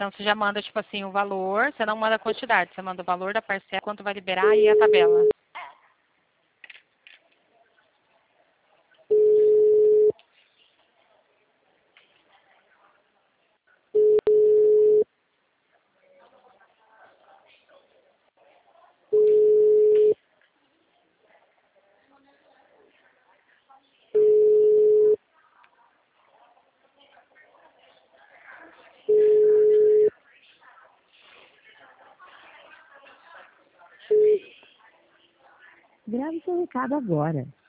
Então, você já manda, tipo assim, o valor, você não manda a quantidade, você manda o valor da parcela, quanto vai liberar e a tabela. Grave seu recado agora.